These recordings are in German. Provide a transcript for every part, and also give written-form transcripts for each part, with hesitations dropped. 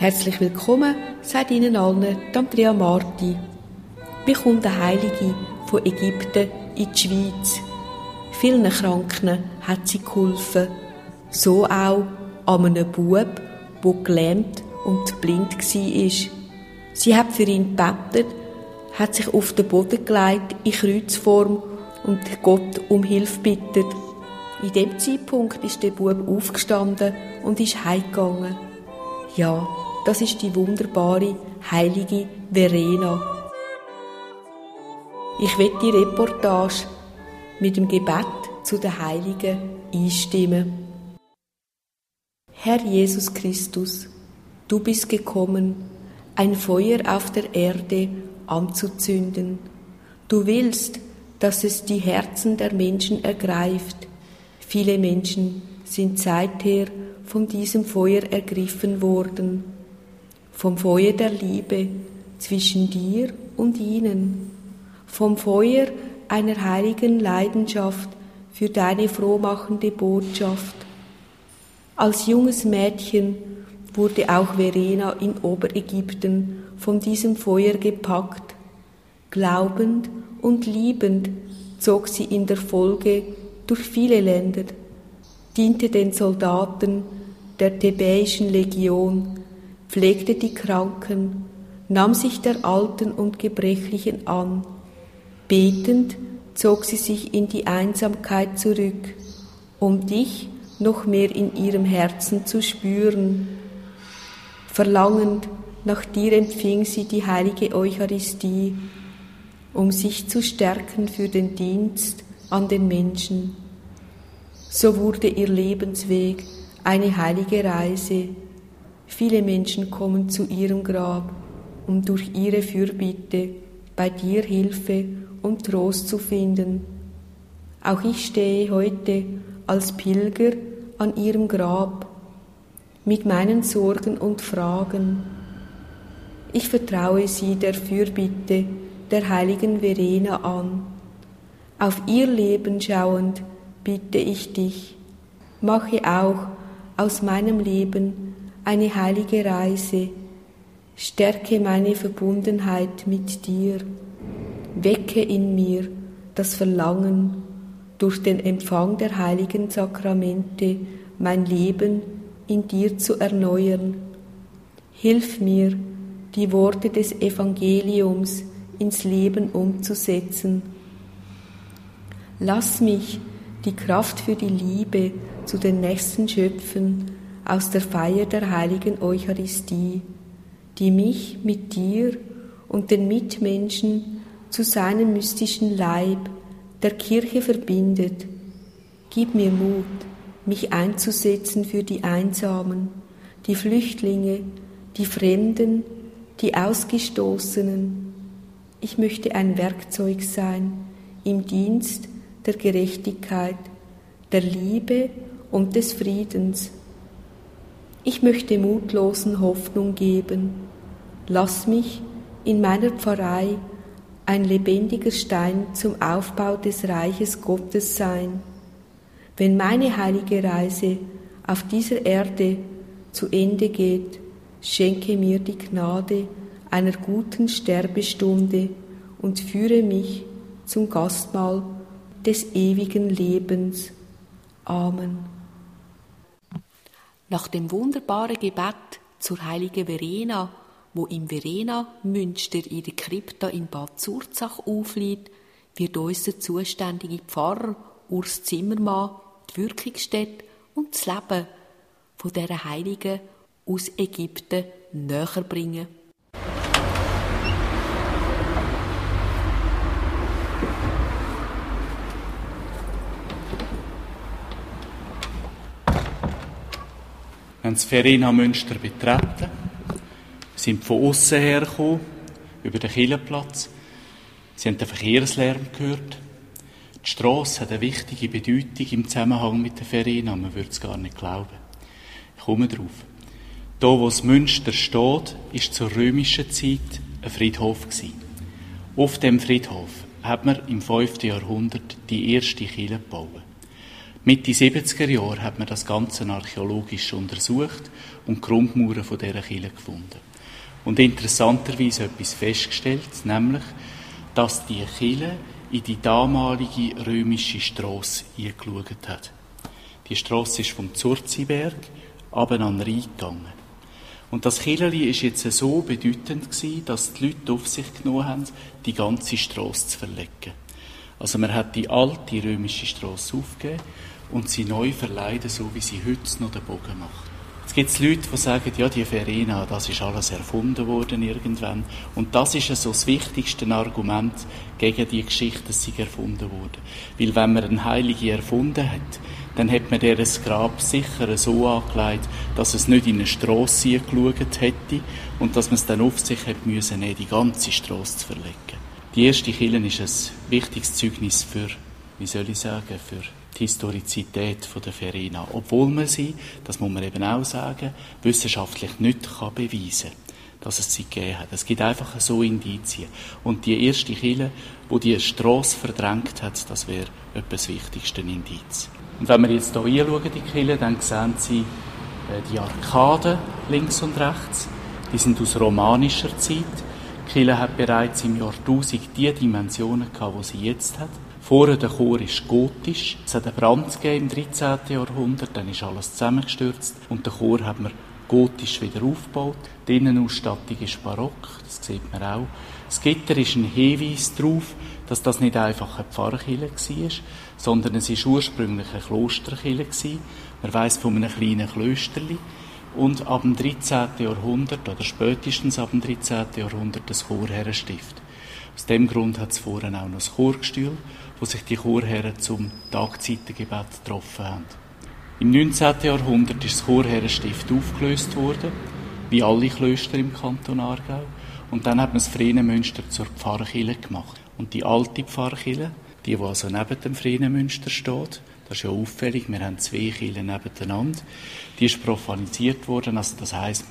Herzlich willkommen, sagt Ihnen allen Andrea Marti. Wie kommt eine Heilige von Ägypten in die Schweiz? Vielen Kranken hat sie geholfen. So auch an einem Bub, der gelähmt und blind war. Sie hat für ihn gebetet, hat sich auf den Boden gelegt in Kreuzform und Gott um Hilfe bittet. In dem Zeitpunkt ist der Bub aufgestanden und ist heimgegangen. Ja, das ist die wunderbare heilige Verena. Ich will die Reportage mit dem Gebet zu den Heiligen einstimmen. Herr Jesus Christus, du bist gekommen, ein Feuer auf der Erde anzuzünden. Du willst, dass es die Herzen der Menschen ergreift. Viele Menschen sind seither von diesem Feuer ergriffen worden. Vom Feuer der Liebe zwischen dir und ihnen. Vom Feuer einer heiligen Leidenschaft für deine frohmachende Botschaft. Als junges Mädchen wurde auch Verena in Oberägypten von diesem Feuer gepackt. Glaubend und liebend zog sie in der Folge durch viele Länder, diente den Soldaten der Thebäischen Legion, pflegte die Kranken, nahm sich der Alten und Gebrechlichen an. Betend zog sie sich in die Einsamkeit zurück, um dich noch mehr in ihrem Herzen zu spüren. Verlangend nach dir empfing sie die heilige Eucharistie, um sich zu stärken für den Dienst an den Menschen. So wurde ihr Lebensweg eine heilige Reise. Viele Menschen kommen zu ihrem Grab, um durch ihre Fürbitte bei dir Hilfe und Trost zu finden. Auch ich stehe heute als Pilger an ihrem Grab mit meinen Sorgen und Fragen. Ich vertraue sie der Fürbitte der heiligen Verena an. Auf ihr Leben schauend bitte ich dich, mache auch aus meinem Leben eine heilige Reise, stärke meine Verbundenheit mit dir, wecke in mir das Verlangen, durch den Empfang der heiligen Sakramente mein Leben in dir zu erneuern. Hilf mir, die Worte des Evangeliums ins Leben umzusetzen. Lass mich die Kraft für die Liebe zu den Nächsten schöpfen aus der Feier der heiligen Eucharistie, die mich mit dir und den Mitmenschen zu seinem mystischen Leib, der Kirche, verbindet. Gib mir Mut, mich einzusetzen für die Einsamen, die Flüchtlinge, die Fremden, die Ausgestoßenen. Ich möchte ein Werkzeug sein im Dienst der Gerechtigkeit, der Liebe und des Friedens. Ich möchte Mutlosen Hoffnung geben. Lass mich in meiner Pfarrei ein lebendiger Stein zum Aufbau des Reiches Gottes sein. Wenn meine heilige Reise auf dieser Erde zu Ende geht, schenke mir die Gnade einer guten Sterbestunde und führe mich zum Gastmahl des ewigen Lebens. Amen. Nach dem wunderbaren Gebet zur heiligen Verena, wo im Verena-Münster in der Krypta in Bad Zurzach aufliegt, wird unser zuständiger Pfarrer Urs Zimmermann die Wirkungsstätte und das Leben von dieser Heiligen aus Ägypten näher bringen. Wir haben das Verena-Münster betreten, sind von außen hergekommen, über den Kirchenplatz. Sie haben den Verkehrslärm gehört. Die Strasse hat eine wichtige Bedeutung im Zusammenhang mit der Verena, man würde es gar nicht glauben. Ich komme drauf. Da, wo das Münster steht, war zur römischen Zeit ein Friedhof gewesen. Auf dem Friedhof hat man im 5. Jahrhundert die erste Kirche gebaut. Mitte 70er Jahre hat man das Ganze archäologisch untersucht und die Grundmauern von dieser Kirche gefunden. Und interessanterweise etwas festgestellt, nämlich, dass die Kirche in die damalige römische Strasse eingeschaut hat. Die Strasse ist vom Zurziberg runter an den Rhein gegangen. Und das Kirchli war jetzt so bedeutend gewesen, dass die Leute auf sich genommen haben, die ganze Strasse zu verlegen. Also man hat die alte römische Strasse aufgegeben und sie neu verleihen, so wie sie heute noch den Bogen macht. Jetzt gibt es Leute, die sagen, ja, die Verena, das ist alles erfunden worden irgendwann. Und das ist so das wichtigste Argument gegen die Geschichte, dass sie erfunden wurde. Weil wenn man einen Heiligen erfunden hat, dann hat man ihr das Grab sicher so angelegt, dass es nicht in eine Strasse geschaut hätte und dass man es dann auf sich hätte müssen, die ganze Strasse zu verlegen. Die erste Kirche ist ein wichtiges Zeugnis für, für die Historizität der Verena. Obwohl man sie, das muss man eben auch sagen, wissenschaftlich nicht beweisen kann, dass es sie gegeben hat. Es gibt einfach so Indizien. Und die erste Kirche, die Strasse verdrängt hat, das wäre etwas das wichtigste Indiz. Und wenn wir jetzt hier anschauen, die Kirche, dann sehen Sie die Arkaden links und rechts. Die sind aus romanischer Zeit. Die Kirche hat bereits im Jahr 1000 die Dimensionen gehabt, die sie jetzt hat. Vorne der Chor ist gotisch. Es hat einen Brand gegeben im 13. Jahrhundert, dann ist alles zusammengestürzt. Und den Chor hat man gotisch wieder aufgebaut. Die Innenausstattung ist barock, das sieht man auch. Das Gitter ist ein Hinweis darauf, dass das nicht einfach eine Pfarrkirche war, sondern es war ursprünglich eine Klosterkirche. Man weiss von einem kleinen Klösterli. Und ab dem 13. Jahrhundert, oder spätestens ab dem 13. Jahrhundert, das Chorherrenstift. Aus dem Grund hat es vorhin auch noch das Chorgestühl, wo sich die Chorherren zum Tagzeitengebet getroffen haben. Im 19. Jahrhundert ist das Chorherrenstift aufgelöst worden, wie alle Klöster im Kanton Aargau. Und dann hat man das Frienemünster zur Pfarrkirche gemacht. Und die alte Pfarrkirche, die also neben dem Frienemünster steht, das ist ja auffällig, wir haben zwei Kirchen nebeneinander, die ist profanisiert worden, also das heisst,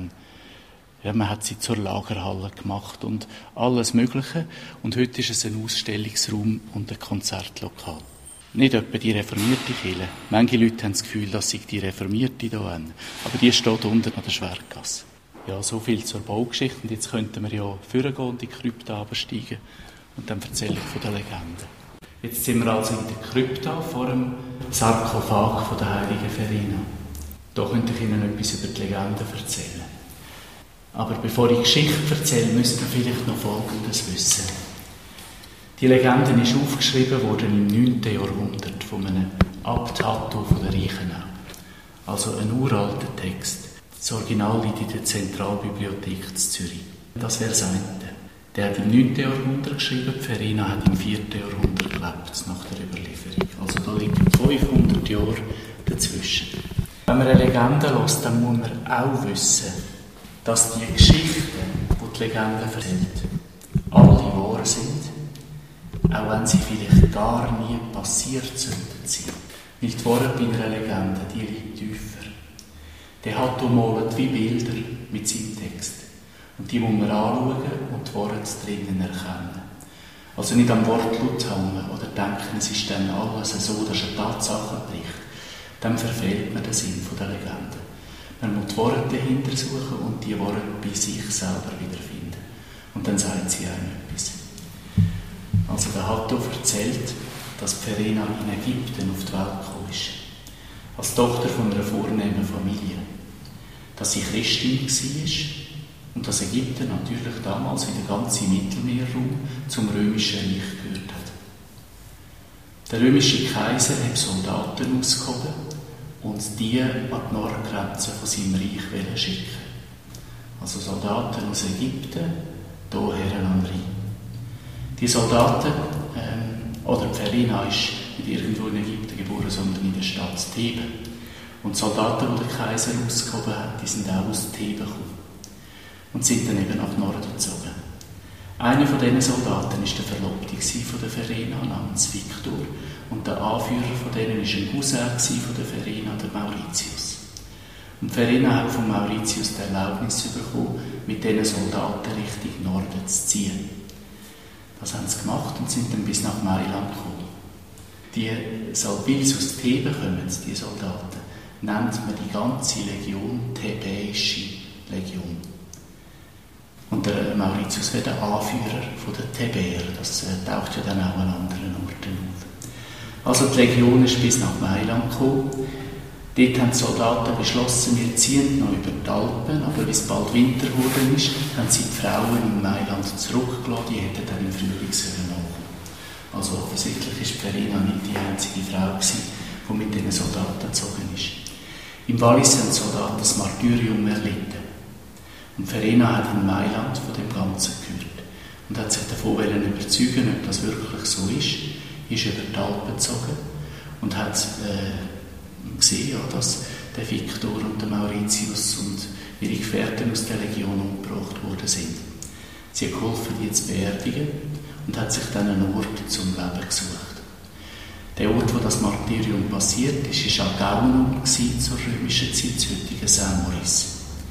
man hat sie zur Lagerhalle gemacht und alles Mögliche. Und heute ist es ein Ausstellungsraum und ein Konzertlokal. Nicht etwa die reformierte Kirche. Manche Leute haben das Gefühl, dass sie die reformierte hier haben. Aber die steht unten an der Schwertgasse. Ja, so viel zur Baugeschichte. Und jetzt könnten wir ja vorgehen und in die Krypta absteigen und dann erzähle ich von der Legende. Jetzt sind wir also in der Krypta vor dem Sarkophag von der heiligen Verena. Da könnte ich Ihnen etwas über die Legende erzählen. Aber bevor ich Geschichte erzähle, müsst ihr vielleicht noch Folgendes wissen. Die Legende ist aufgeschrieben worden im 9. Jahrhundert von einem Abt Hatto von der Reichenau. Also ein uralter Text. Das Original liegt in der Zentralbibliothek in Zürich. Das wäre das eine. Der hat im 9. Jahrhundert geschrieben, die Verena hat im 4. Jahrhundert gelebt, nach der Überlieferung. Also da liegen 500 Jahre dazwischen. Wenn man eine Legende hört, dann muss man auch wissen, dass die Geschichten, die die Legende erzählt, alle wahr sind, auch wenn sie vielleicht gar nie passiert sind. Weil die Wahrheit bei einer Legende, die liegt tiefer. Der Hatto malt wie Bilder mit seinem Text. Und die muss man anschauen und die Wahrheit drinnen erkennen. Also nicht am Wortlaut hängen oder denken, es ist dann alles so, das ist ein Tatsachenbericht. Dann verfehlt man den Sinn der Legende. Man muss die Worte dahinter suchen und die Worte bei sich selber wiederfinden. Und dann sagt sie einem etwas. Also der Hatto erzählt, dass Verena in Ägypten auf die Welt gekommen ist. Als Tochter von einer vornehmen Familie. Dass sie Christin war und dass Ägypten natürlich damals wie der ganze Mittelmeerraum zum römischen Reich gehört hat. Der römische Kaiser hat Soldaten ausgehoben und die an die Nordgrenze von seinem Reich schicken. Also Soldaten aus Ägypten, hierher an den Rhein. Die Soldaten, oder Verena ist nicht irgendwo in Ägypten geboren, sondern in der Stadt Theben. Und die Soldaten, die der Kaiser ausgehoben hat, die sind auch aus Theben gekommen und sind dann eben nach Norden gezogen. Einer von diesen Soldaten war der Verlobte von der Verena namens Victor und der Anführer von denen war ein Cousin von der Verena, der Mauritius. Und Verena hat von Mauritius die Erlaubnis bekommen, mit diesen Soldaten Richtung Norden zu ziehen. Das haben sie gemacht und sind dann bis nach Mailand gekommen. weil sie aus Theben kommen, die Soldaten, nennt man die ganze Legion Thebäische Legion. Und der Mauritius wird der Anführer der Thebäer. Das taucht ja dann auch an anderen Orten auf. Also die Legion ist bis nach Mailand gekommen. Dort haben die Soldaten beschlossen, wir ziehen noch über die Alpen, aber bis bald Winter geworden ist, haben sie die Frauen in Mailand zurückgelassen, die hätten dann im Frühling nachkommen. Also offensichtlich war Verena nicht die einzige Frau, die mit diesen Soldaten gezogen ist. Im Wallis haben die Soldaten das Martyrium erlitten. Und Verena hat in Mailand von dem Ganzen gehört und hat sich davon überzeugen, ob das wirklich so ist über die Alpen gezogen und hat gesehen, dass der Viktor und der Mauritius und ihre Gefährten aus der Legion umgebracht worden sind. Sie hat geholfen, die zu beerdigen und hat sich dann einen Ort zum Leben gesucht. Der Ort, wo das Martyrium passiert ist, war Agaunon zur römischen Zeit, das heutige Saint-Maurice.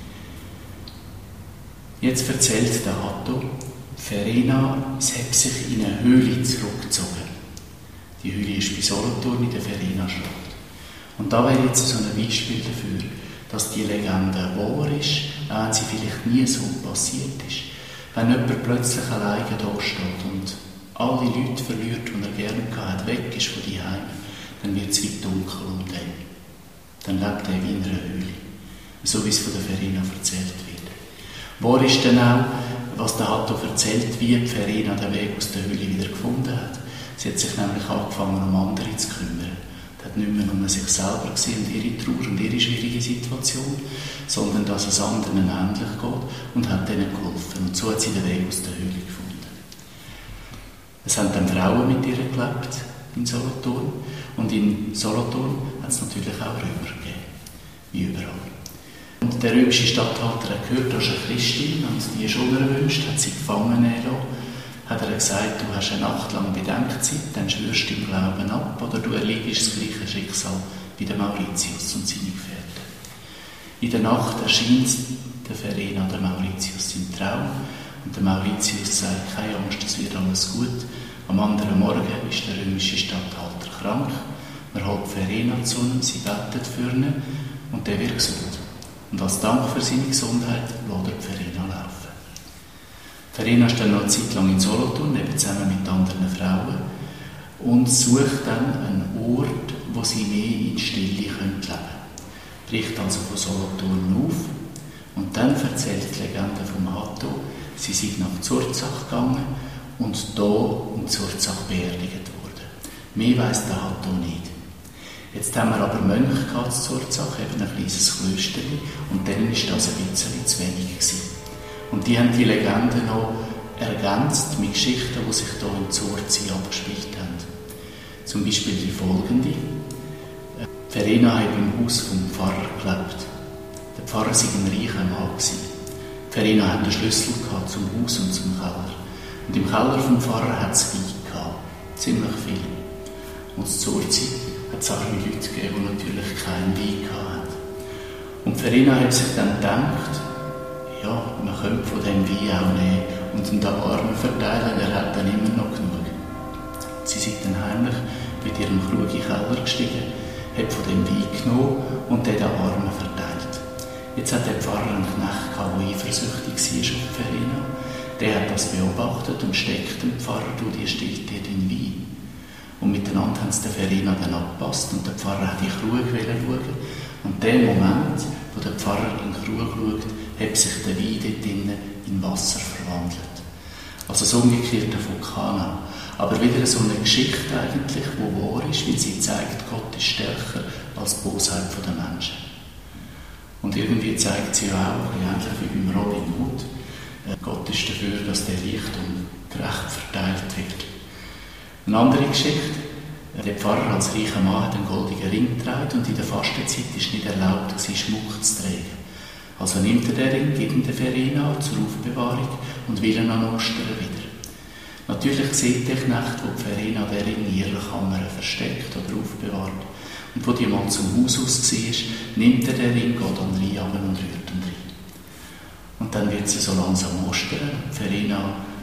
Jetzt erzählt der Hatto, Verena hat sich in eine Höhle zurückgezogen. Die Höhle ist bei Solothurn in der Verena-Schlacht. Und da wäre jetzt so ein Beispiel dafür, dass die Legende wahr ist, auch wenn sie vielleicht nie so passiert ist. Wenn jemand plötzlich alleine da steht und alle Leute verliert, die er gerne hatte, weg ist von daheim, dann wird es weit dunkel um den. Dann lebt er wie in einer Höhle. So wie es von der Verena erzählt wird. Wahr ist denn auch, was der Hatto erzählt, wie die Verena den Weg aus der Höhle wieder gefunden hat. Sie hat sich nämlich angefangen, um andere zu kümmern. Sie hat nicht mehr nur sich selber gesehen und ihre Trauer und ihre schwierige Situation, sondern dass es anderen ähnlich geht und hat ihnen geholfen. Und so hat sie den Weg aus der Höhle gefunden. Es haben dann Frauen mit ihr gelebt in Solothurn. Und in Solothurn hat es natürlich auch Römer gegeben, wie überall. Und der römische Statthalter hat gehört, das ist eine Christin und die ist unerwünscht, hat sie gefangen genommen. Hat er gesagt, du hast eine Nacht lang Bedenkzeit, dann schwörst du im Glauben ab oder du erleidest das gleiche Schicksal wie der Mauritius und seine Gefährten. In der Nacht erscheint der Verena der Mauritius im Traum und der Mauritius sagt, keine Angst, es wird alles gut. Am anderen Morgen ist der römische Statthalter krank, man holt Verena zu ihm, sie betet für ihn und der wird gesund. Und als Dank für seine Gesundheit lässt er Verena laufen. Verena ist dann noch eine Zeit lang in Solothurn, eben zusammen mit anderen Frauen, und sucht dann einen Ort, wo sie mehr in Stille leben können. Bricht also von Solothurn auf und dann erzählt die Legende vom Hatto, sie sei nach Zurzach gegangen und hier in Zurzach beerdigt worden. Mehr weiss der Hatto nicht. Jetzt haben wir aber Mönche gehabt in Zurzach, eben ein kleines Klöster, und dann war das ein bisschen zu wenig gewesen. Und die haben die Legende noch ergänzt mit Geschichten, die sich hier in Zurzach abgespielt haben. Zum Beispiel die folgende. Verena hat im Haus vom Pfarrer gelebt. Der Pfarrer war ein reicher Mann. Verena hatte den Schlüssel zum Haus und zum Keller. Und im Keller vom Pfarrer hat es Wein gehabt. Ziemlich viel. Und in Zurzach hat es arme Leute gegeben, die natürlich keinen Wein hatten. Und Verena hat sich dann gedacht, ja, man könnte von dem Wein auch nehmen und ihn den Armen verteilen, er hat dann immer noch genug. Sie sind dann heimlich mit ihrem Krug in den Keller gestiegen, hat von dem Wein genommen und den Armen verteilt. Jetzt hat der Pfarrer einen Knecht gehabt, der eifersüchtig war auf Verena. Der hat das beobachtet und steckt dem Pfarrer, du, die stillt dir den Wein. Und miteinander haben sie den Verena dann angepasst und der Pfarrer hat in den Krug schauen. Und der Moment, wo der Pfarrer in den Krug schaut, hat sich der Wein dort drinnen in Wasser verwandelt. Also so umgekehrt von Kana. Aber wieder so eine Geschichte eigentlich, die wahr ist, weil sie zeigt, Gott ist stärker als die Bosheit der Menschen. Und irgendwie zeigt sie ja auch, ähnlich wie beim Robin Hood, Gott ist dafür, dass der Reichtum gerecht verteilt wird. Eine andere Geschichte. Der Pfarrer als reicher Mann hat einen goldenen Ring getragen und in der Fastenzeit war es nicht erlaubt, Schmuck zu tragen. Also nimmt er den Ring, gibt ihn der Verena zur Aufbewahrung und will ihn an Ostern wieder. Natürlich sieht der Knecht, wo die Verena den Ring in ihrer Kammer versteckt oder aufbewahrt. Und wo die mal zum Haus aus war, nimmt er den Ring, geht an den Rhein und rührt ihn rein. Und dann wird sie so langsam Ostern. Verena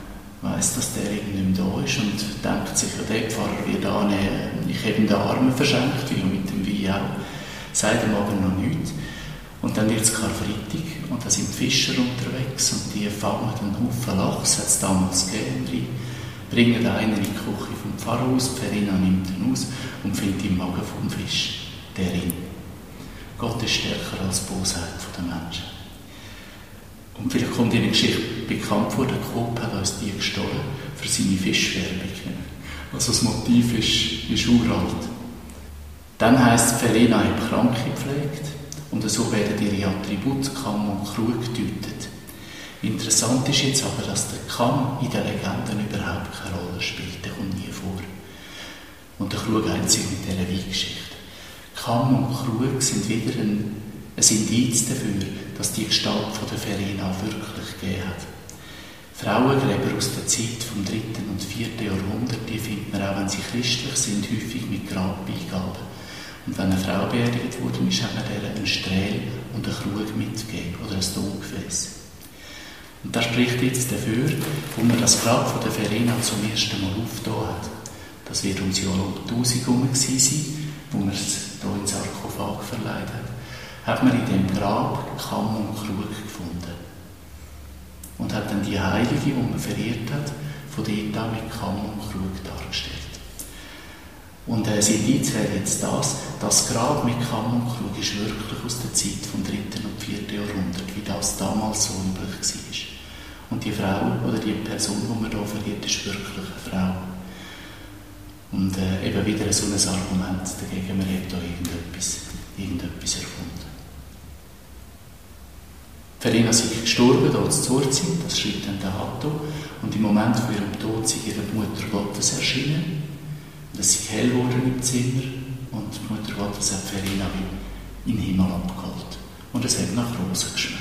weiss, dass der irgendwie nicht mehr da ist und denkt sich, ja, der Pfarrer wird annehmen, ich habe ihm den Armen verschenkt, wie mit dem Wein auch, sagt ihm aber noch nichts. Und dann wird es Karfreitag und da sind die Fischer unterwegs und die fangen einen Haufen Lachs, hat es damals gegeben, bringen einen in die Küche vom Pfarrhaus, die Verena nimmt ihn aus und findet im Magen vom Fisch der in. Gott ist stärker als die Bosheit der Menschen. Und vielleicht kommt Ihnen die Geschichte bekannt vor, der Coop hat uns die gestohlen für seine Fischwerbung. Also das Motiv ist uralt. Dann heisst es, Verena hat Kranke gepflegt und so werden ihre Attribute Kamm und Krug gedeutet. Interessant ist jetzt aber, dass der Kamm in den Legenden überhaupt keine Rolle spielt, der kommt nie vor. Und der Krug einzig mit dieser Weihgeschichte. Kamm und Krug sind wieder ein Indiz dafür, dass die Gestalt von der Verena wirklich gegeben hat. Frauengräber aus der Zeit vom 3. und 4. Jahrhundert, die findet man auch, wenn sie christlich sind, häufig mit Grabbeigaben. Und wenn eine Frau beerdigt wurde, ist, hat man ihr einen Strehl und einen Krug mitgegeben oder ein Tongefäß. Und das spricht jetzt dafür, wo man das Grab von der Verena zum ersten Mal aufgetan hat. Das wird ums Jahr 1000 herum gewesen sein, wo man es hier in den Sarkophag verleiht hat man in dem Grab Kamm und Krug gefunden. Und hat dann die Heilige, die man verehrt hat, von dort an mit Kamm und Krug dargestellt. Und das Indiz wäre jetzt das Grab mit Kamm und Krug ist wirklich aus der Zeit vom 3. und 4. Jahrhundert, wie das damals so üblich war. Und die Frau oder die Person, die man hier verliert, ist wirklich eine Frau. Und eben wieder so ein Argument dagegen, man hat da irgendetwas erfunden. Verena sei gestorben, hier zu Zurzeit, das schreibt dann der Hatto. Und im Moment von ihrem Tod sei ihre Mutter Gottes erschienen. Und es sei hell geworden im Zimmer. Und die Mutter Gottes hat Verena wie in den Himmel abgeholt. Und es hat nach Rosen geschmeckt.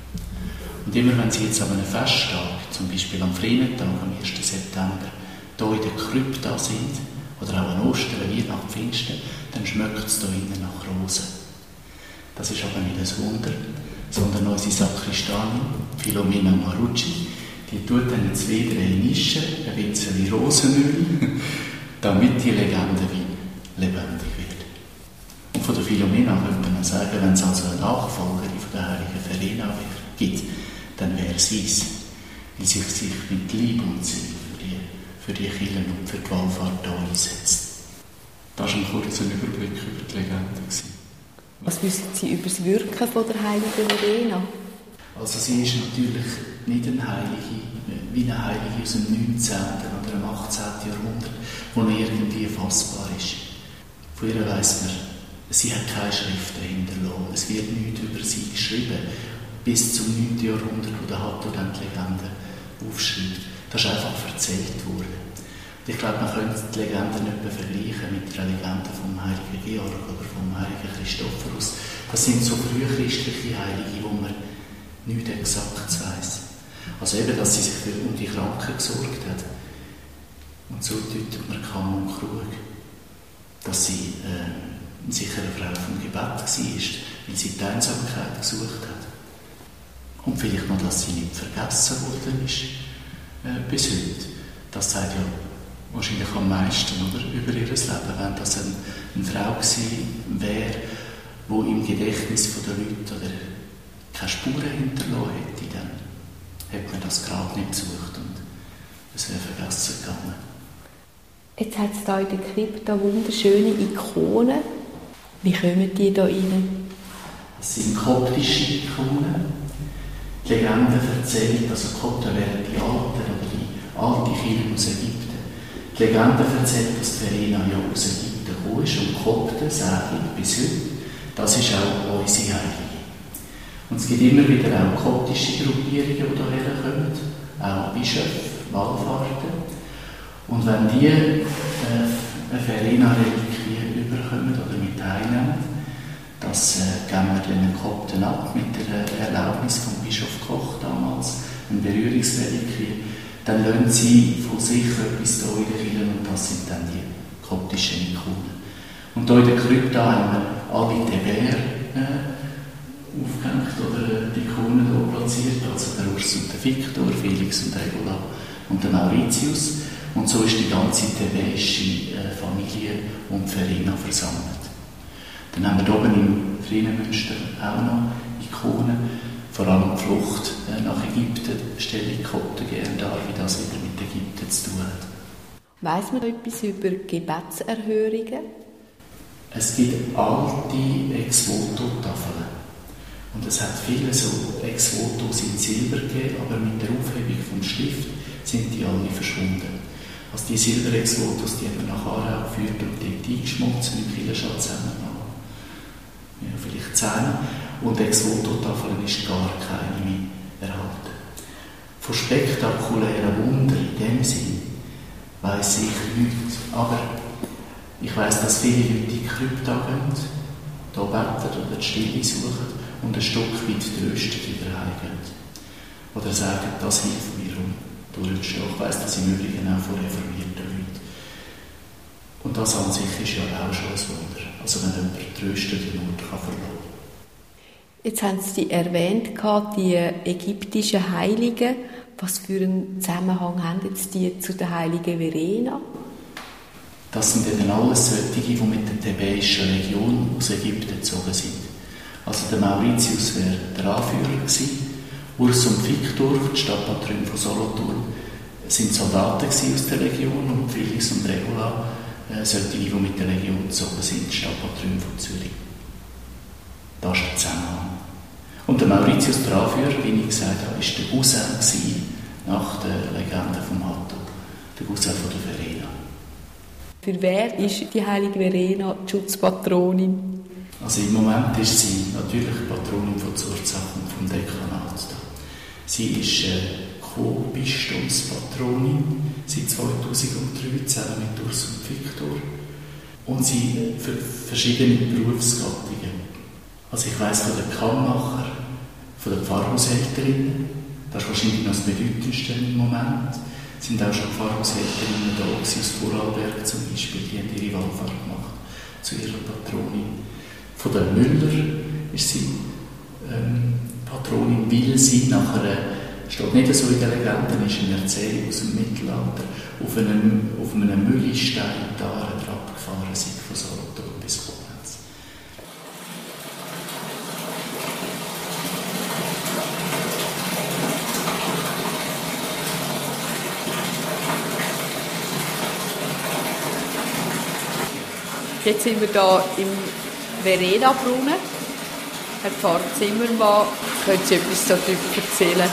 Und immer wenn sie jetzt an einem Festtag, zum Beispiel am Friementag, am 1. September, hier in der Krypta sind, oder auch an Ostern, Weihnachten, Pfingsten, dann schmeckt es hier innen nach Rosen. Das ist aber nicht ein Wunder, sondern unsere Sakristanin, Philomena Marucci, die tut dann jetzt wieder eine Nische, ein bisschen Rosenöl, damit die Legende wie lebendig wird. Und von der Philomena könnte man sagen, wenn es also eine Nachfolgerin von der heiligen Verena gibt, dann wäre sie es, weil sie sich mit Liebe und Sinn für die Kirchen und für die Wallfahrt einsetzt. Das war ein kurzer Überblick über die Legende. Was wissen Sie über das Wirken von der heiligen Verena? Also sie ist natürlich nicht eine Heilige, wie eine Heilige aus dem 19. oder dem 18. Jahrhundert, die noch irgendwie fassbar ist. Von ihr weiss man, sie hat keine Schriften hinterlassen. Es wird nichts über sie geschrieben. Bis zum 9. Jahrhundert, wo der Hatto dann die Legende aufschreibt. Das ist einfach erzählt worden. Ich glaube, man könnte die Legende nicht mehr vergleichen mit der Legende vom heiligen Georg oder vom heiligen Christophorus. Das sind so frühchristliche Heilige, wo man nichts Exaktes weiss. Also eben, dass sie sich um die Kranken gesorgt hat. Und so deutet man Kamm und Krug, dass sie eine sichere Frau vom Gebet war, weil sie die Einsamkeit gesucht hat. Und vielleicht noch, dass sie nicht vergessen worden ist bis heute. Das sagt ja wahrscheinlich am meisten oder, über ihr Leben, wenn das eine Frau gewesen wäre, die im Gedächtnis der Leute oder keine Spuren hinterlassen hätte, dann hätte man das Grab nicht besucht und es wäre vergessen gegangen. Jetzt hat es hier in der Krypta wunderschöne Ikonen. Wie kommen die hier rein? Es sind koptische Ikonen. Die Legende erzählt, also Kopten wären die Alten oder die alte Kirche aus Ägypten. Die Legende erzählt, dass Verena ja aus Ägypten gekommen ist und Kopten, sage ich bis heute, das ist auch unsere Heilige. Und es gibt immer wieder auch koptische Gruppierungen, die hierher kommen, auch Bischöfe, Wallfahrten. Und wenn die eine Verena-Reliquie überkommen oder mit teilnehmen, das geben wir den Kopten ab mit der Erlaubnis vom Bischof Koch damals, eine Berührungsreliquie. Dann lassen sie von sich etwas da in der Kirche und das sind dann die koptischen Ikonen. Und hier in der Krypta haben wir alle Teber aufgehängt oder die Ikonen hier platziert, also der Urs und der Victor, Felix und Regula, und der Mauritius. Und so ist die ganze thebäische Familie um Verena versammelt. Dann haben wir hier oben im Friedenmünster auch noch Ikonen, vor allem die Flucht nach Ägypten stelle ich Kotten gerne dar, wie das wieder mit Ägypten zu tun hat. Weiss man etwas über Gebetserhörungen? Es gibt alte Ex-Voto-Tafeln. Und es hat viele so Ex-Votos in Silber gegeben, aber mit der Aufhebung vom Stift sind die alle verschwunden. Also die Silber-Ex-Votos, die haben wir nach Aarau geführt und dort eingeschmolzen im Kirchenschatz zusammengenommen. Ja, vielleicht 10. Und Ex-Voto-Tafeln ist gar keine mehr erhalten. Von spektakulären Wundern in dem Sinn weiss ich nichts. Aber ich weiss, dass viele Leute in die Krypta gehen, hier beten oder die Stille suchen und ein Stück weit tröstet wieder heimgehen. Oder sagen, das hilft mir, um durchzustehen. Ich weiss, dass im Übrigen auch von reformierten Leuten. Und das an sich ist ja auch schon ein Wunder. Also wenn jemand tröstet den Ort verlassen kann. Jetzt haben Sie erwähnt, die ägyptischen Heiligen. Was für einen Zusammenhang haben jetzt die zu der heiligen Verena? Das sind eben alles solche, die mit der thebäischen Legion aus Ägypten gezogen sind. Also der Mauritius wäre der Anführer gewesen. Urs und Victor, die Stadtpatrone von Solothurn, sind Soldaten aus der Legion und Felix und Regula, solche, die mit der Legion gezogen sind, die Stadtpatrone von Zürich. Das ist der Zusammenhang. Und der Mauritius, der Anführer, wie ich gesagt habe, war der Cousin nach der Legende vom Hatto, der Cousin von der Verena. Für wer ist die heilige Verena die Schutzpatronin? Also im Moment ist sie natürlich Patronin von Zurzach und vom Dekanat. Sie ist Co-Bistumspatronin seit 2003 zusammen mit Urs und Victor. Und sie für verschiedene Berufsgattungen. Also ich weiss von den Kammacher, von den Pfarrhaushälterinnen, das ist wahrscheinlich noch das Bedeutendste im Moment. Es sind auch schon Pfarrhaushälterinnen da aus Vorarlberg zum Beispiel, die haben ihre Wallfahrt gemacht zu ihrer Patronin. Von den Müller ist sie Patronin, weil sie nachher, steht nicht so in der Legende, ist eine Erzählung aus dem Mittelalter, auf einem Mühlstein da abgefahren sind von Solothurn bis Koblenz. Jetzt sind wir hier im Verena-Brunnen. Herr Pfarrer Zimmermann, können Sie etwas darüber erzählen?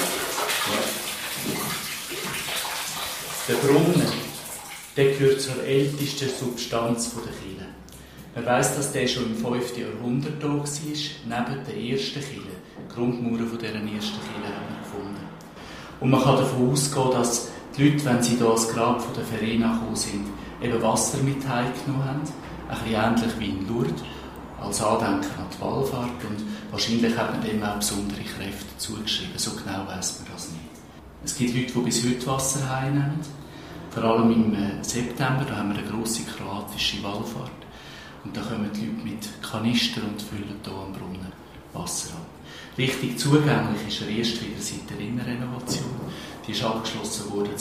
Der Brunnen, der gehört zur ältesten Substanz der Kirche. Man weiss, dass der schon im 5. Jahrhundert da war, neben der ersten Kirche. Die Grundmauern dieser ersten Kirche haben wir gefunden. Und man kann davon ausgehen, dass die Leute, wenn sie hier ans Grab von der Verena gekommen sind, eben Wasser mit heimgenommen haben. Ein bisschen ähnlich wie in Lourdes, als Andenken an die Wallfahrt. Und wahrscheinlich hat man dem auch besondere Kräfte zugeschrieben. So genau weiss man das nicht. Es gibt Leute, die bis heute Wasser heimnehmen. Vor allem im September, da haben wir eine grosse kroatische Wallfahrt. Und da kommen die Leute mit Kanistern und füllen hier am Brunnen Wasser ab. Richtig zugänglich ist er erst wieder seit der Innenrenovation. Die ist abgeschlossen worden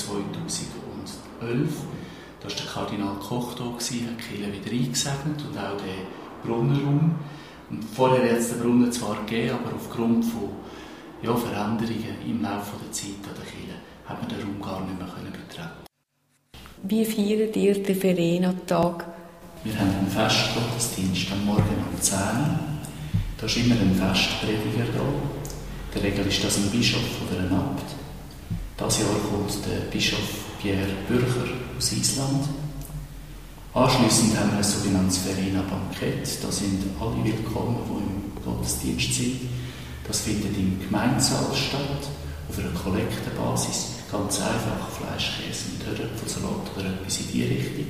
2011. Da war der Kardinal Koch da, hat die Kirche wieder eingesegnet und auch den Brunnenraum. Und vorher hat es den Brunnen zwar gegeben, aber aufgrund von Veränderungen im Laufe der Zeit an der Kirche hat man den Raum gar nicht mehr betreten. Wie feiert ihr den Verena-Tag? Wir haben einen Festgottesdienst am Morgen um 10 Uhr. Da ist immer ein Festprediger da. In der Regel ist das ein Bischof oder ein Abt. Dieses Jahr kommt der Bischof Pierre Bürcher aus Island. Anschliessend haben wir ein sogenanntes Verena-Bankett. Da sind alle willkommen, die im Gottesdienst sind. Das findet im Gemeindesaal statt, auf einer Kollektenbasis. Ganz einfach, Fleisch, Käse und Hörnapfelsalat oder etwas in die Richtung.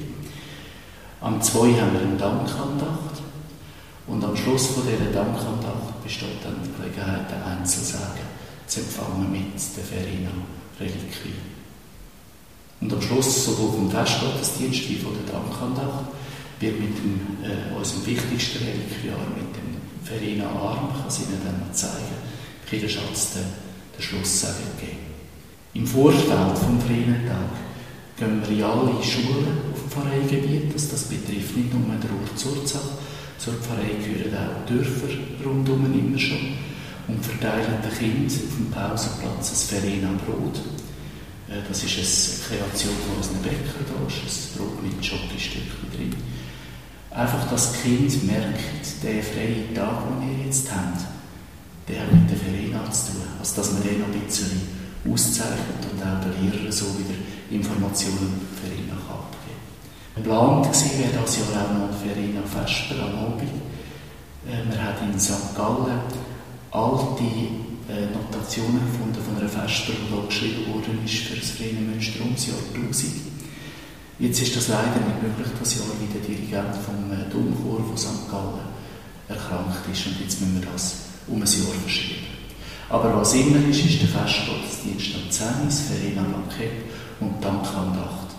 Am 2 haben wir eine Dankandacht. Und am Schluss von dieser Dankandacht besteht dann die Gelegenheit, den Einzelsagen zu empfangen mit der Verena-Reliquie. Und am Schluss, sowohl vom Festgottesdienst wie von der Dankandacht, wird mit unserem wichtigsten Reliquiar, mit dem Verena-Arm, kann ich Ihnen dann noch zeigen, Kirchenschatz den Schlusssegen geben. Im Vorfeld vom Ferientag gehen wir in alle Schulen auf dem Pfarreigebiet. Das betrifft nicht nur den Ort Zurzach. Zur Pfarrei gehören auch Dörfer rundum immer schon und verteilen den Kindern auf dem Pausenplatz ein Verena-Brot. Das ist eine Kreation von unserem Bäcker, da ist ein Brot mit Schokostückchen drin. Einfach, dass das Kind merkt, der freie Tag, den ihr jetzt habt, der hat mit der Verena zu tun. Also, dass man den noch ein bisschen auszeichnet und auch den Lehrern so wieder Informationen über die Verena abgeben kann. Geplant wäre das Jahr auch noch die Verena Vesper am Abend. Man hat in St. Gallen alte Notationen gefunden von einer Vesper, die hier geschrieben worden ist für das Verena-Münster ums Jahr 1000. Jetzt ist das leider nicht möglich, das Jahr, wie der Dirigent vom Domchor von St. Gallen erkrankt ist, und jetzt müssen wir das um ein Jahr verschieben. Aber was immer ist der Festgottesdienst am 10 Uhr, das Verena-Bankett und Dankandacht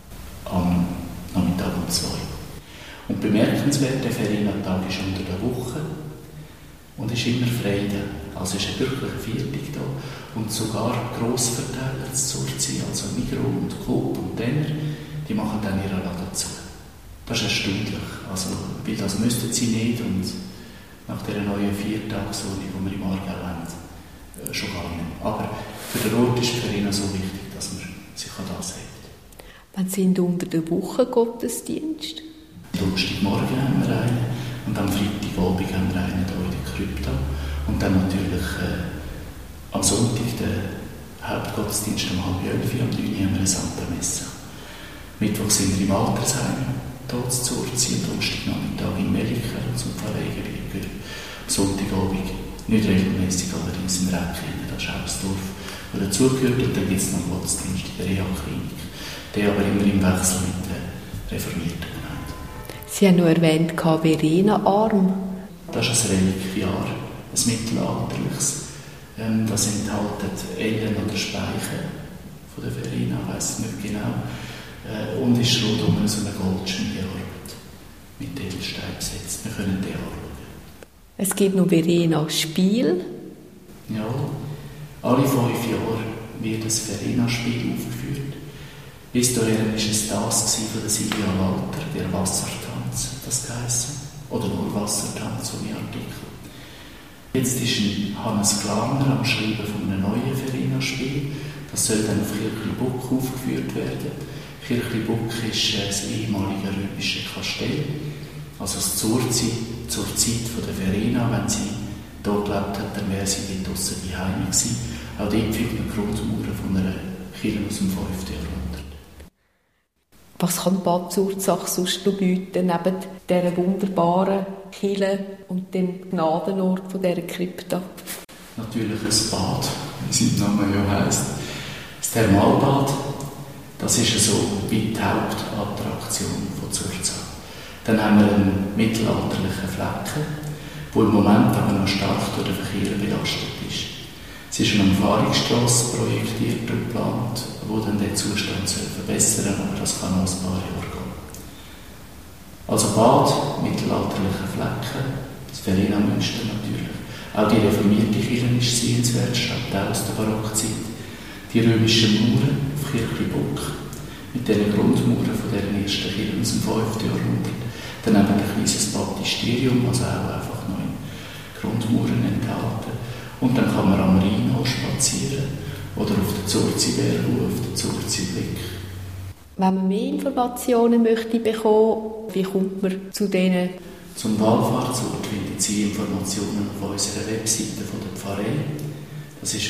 am Nachmittag um 2 Uhr. Und bemerkenswert, der Verena-Tag ist unter der Woche und ist immer Freitag. Also ist wirklich ein Viertag da. Und sogar Grossverteiler zu Zurzeit, also Migros und Coop und Denner, die machen dann ihre Laden zu. Das ist erstaunlich. Also, weil das müssten sie nicht, und nach dieser neuen Viertagsordnung, die wir im Aargau haben, schon gar nicht. Aber für den Ort ist die Verena so wichtig, dass man sich an das hält. Wann sind unter der Woche Gottesdienst? Donnerstagmorgen haben wir einen und am Freitagabend haben wir einen hier in der Krypta. Und dann natürlich am Sonntag der Hauptgottesdienst um 10:30, am 9 Uhr haben wir eine Santa Messe. Mittwoch sind wir im Altersheim, hier zu Zurzach, und Donnerstagnachmittag in Melliker und zum Pfarreigebiet. Am Sonntagabend, nicht regelmäßig, allerdings in Räckchen, das ist auch das Dorf, das dazugehört. Und dann gibt es noch einen Gottesdienst in der Reha-Klinik, der aber immer im Wechsel mit den Reformierten genannt. Sie haben noch erwähnt, Verena-Arm. Das ist ein Reliquiar, ein mittelalterliches. Das enthält Ellen oder Speichen von der Verena, ich weiss es nicht genau. Und ist rundum so eine Goldschmiedearbeit mit Edelstein besetzt. Wir können den anschauen. Es gibt noch Verena-Spiel. Ja, alle 5 Jahre wird ein Verena-Spiel aufgeführt. Bis dahin war es das von der Silvia Walter, der Wassertanz, das geheissen. Oder nur Wassertanz, so wie Artikel. Jetzt ist Hannes Glarner am Schreiben von einem neuen Verena-Spiel. Das soll dann auf Kirchlibuck aufgeführt werden. Kirchlibuck ist das ehemalige römische Kastell. Also zur Zeit der Verena, wenn sie hier gelebt hat, dann wäre sie dort draussen daheim gewesen. Auch dort findet man Grundmauern von einer Kirche aus dem 5. Jahrhundert. Was kann Bad Zurzach sonst noch bieten, neben dieser wunderbaren Kirche und dem Gnadenort von dieser Krypta? Natürlich ein Bad, wie sein Name ja heisst. Das Thermalbad, das ist so wie die Hauptattraktion von Zurzach. Dann haben wir einen mittelalterlichen Flecken, der im Moment aber noch stark durch den Verkehr belastet ist. Es ist eine Umfahrungsstrasse projektiert und geplant, die dann den Zustand verbessern soll, aber das kann noch ein paar Jahre gehen. Also Bad, mittelalterliche Flecken, das Verena-Münster natürlich. Auch die reformierte Kirche ist sehenswert, stammt aus der Barockzeit. Die römischen Mauern auf Kirchlibuck, mit den Grundmauern von der ersten Kirche aus dem 5. Jahrhundert. Dann haben wir ein kleines Baptisterium, also auch einfach noch in Grundmauern enthalten. Und dann kann man am Rhein spazieren oder auf den Zurziberg, auf den Zurziblick. Wenn man mehr Informationen möchte bekommen, wie kommt man zu denen? Zum Wallfahrtsort finden Sie Informationen auf unserer Webseite von der Pfarrei. Das ist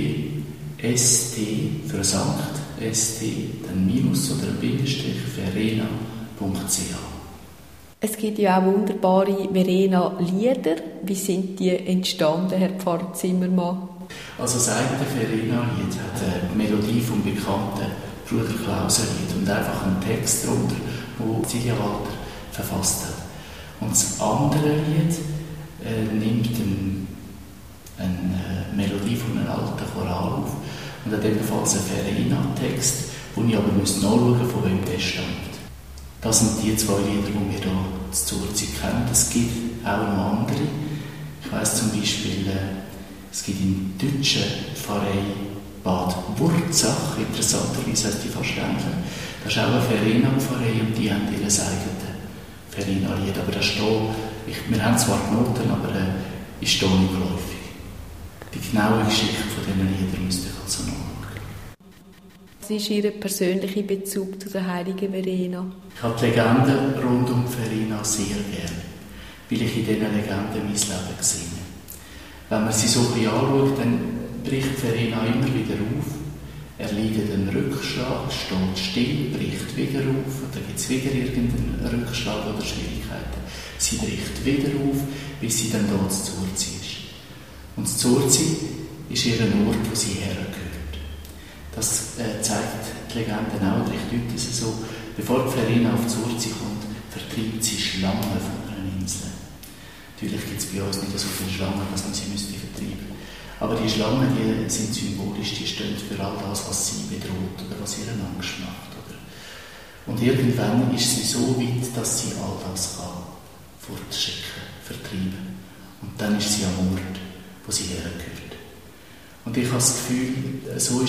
www.st für Sankt, st, dann Minus oder ein Bindestrich, verena.ch. Es gibt ja auch wunderbare Verena-Lieder. Wie sind die entstanden, Herr Pfarrer Zimmermann? Also das eine Verena-Lied hat die Melodie vom bekannten Bruder Klauser-Lied und einfach einen Text darunter, den Silvia Walter verfasst hat. Und das andere Lied nimmt eine Melodie von einem alten Choral auf und hat ebenfalls einen Verena-Text, wo ich aber nachschauen muss, von wem der stammt. Das sind die 2 Lieder, die wir hier zur Zeit kennen. Es gibt auch noch andere. Ich weiss zum Beispiel, es gibt in deutschen Pfarrei Bad Wurzach, interessanterweise heisst die fast ähnlich. Da ist auch eine Verena-Pfarrei und die haben ihr eigenes Verena-Lied. Aber da steht, wir haben zwar die Noten, aber ist da nicht geläufig. Die genaue Geschichte von diesen Liedern müsste ich also nachschauen. Was ist Ihr persönlicher Bezug zu der heiligen Verena? Ich habe die Legenden rund um Verena sehr gern, weil ich in diesen Legenden mein Leben sehe. Wenn man sie so ein bisschen anschaut, dann bricht Verena immer wieder auf. Er leidet einen Rückschlag, steht still, bricht wieder auf, dann gibt es wieder irgendeinen Rückschlag oder Schwierigkeiten. Sie bricht wieder auf, bis sie dann dort zu Zurzi ist. Und Zurzi ist ihr Ort, wo sie hergehört. Das zeigt die Legende auch recht deutlich so. Bevor die Verena auf Zurzi kommt, vertreibt sie Schlangen von einer Insel. Natürlich gibt es bei uns nicht so viele Schlangen, dass man sie vertreiben müsste. Aber die Schlangen, die sind symbolisch, die stehen für all das, was sie bedroht oder was ihr Angst macht. Oder? Und irgendwann ist sie so weit, dass sie all das kann fortschicken, vertreiben. Und dann ist sie am Ort, wo sie hergehört. Und ich habe das Gefühl, so ist